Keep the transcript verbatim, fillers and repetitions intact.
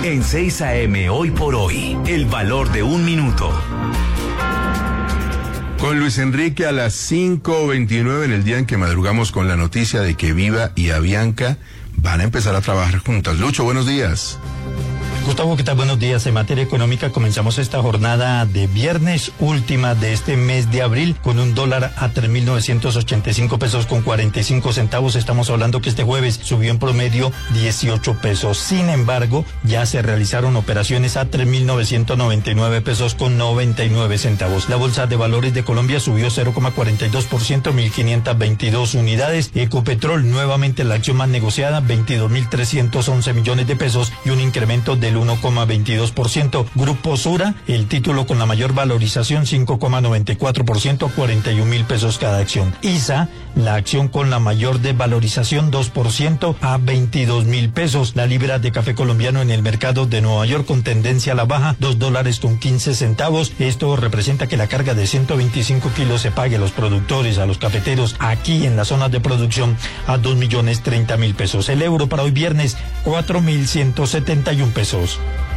En seis A M Hoy por Hoy, el valor de un minuto. Con Luis Enrique a las cinco veintinueve, en el día en que madrugamos con la noticia de que Viva y Avianca van a empezar a trabajar juntas. Lucho, buenos días. Gustavo, ¿qué tal? Buenos días. En materia económica comenzamos esta jornada de viernes, última de este mes de abril, con un dólar a tres mil novecientos ochenta y cinco pesos con cuarenta y cinco centavos. Estamos hablando que este jueves subió en promedio dieciocho pesos. Sin embargo, ya se realizaron operaciones a tres mil novecientos noventa y nueve pesos con noventa y nueve centavos. La Bolsa de Valores de Colombia subió cero coma cuarenta y dos por ciento, mil quinientas veintidós unidades. Ecopetrol, nuevamente la acción más negociada, veintidós mil trescientos once millones de pesos y un incremento del uno coma veintidós por ciento. Grupo Sura, el título con la mayor valorización, cinco coma noventa y cuatro por ciento, cuarenta y un mil pesos cada acción. I S A, la acción con la mayor desvalorización, dos por ciento, a veintidós mil pesos. La libra de café colombiano en el mercado de Nueva York con tendencia a la baja, dos dólares con quince centavos. Esto representa que la carga de ciento veinticinco kilos se pague a los productores, a los cafeteros, aquí en las zonas de producción, a dos millones treinta mil pesos. El euro para hoy viernes, cuatro mil ciento setenta y un pesos.